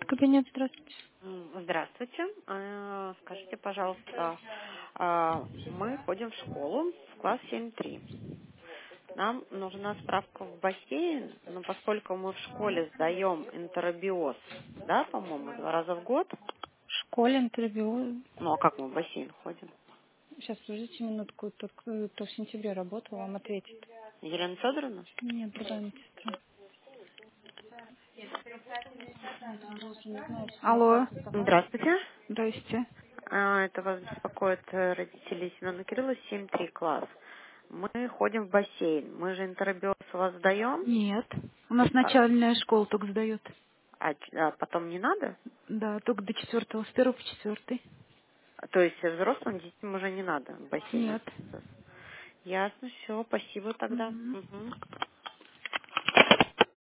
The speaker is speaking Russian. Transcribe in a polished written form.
Кабинет, здравствуйте. Здравствуйте. Скажите, пожалуйста, мы ходим в школу в класс 7-3. Нам нужна справка в бассейн, но поскольку мы в школе сдаем энтеробиоз, да, по-моему, 2 раза в год. В школе интервью. Ну, а как мы в бассейн ходим? Сейчас, подождите минутку, только кто в сентябре работал, вам ответит. Елена Федоровна? Нет, другая медсестра. Не знаю, Алло, Здравствуйте. здрасте. Это вас беспокоит родители Семена Кирилла, 7-3 класс. Мы ходим в бассейн. Мы же энтеробиоз у вас сдаем, Нет, у нас начальная школа только сдает. а потом не надо? Да, только до 4, с 1 по 4. То есть взрослым детям уже не надо в бассейн. Нет. Ясно, все, спасибо тогда. Мгм. Мгм.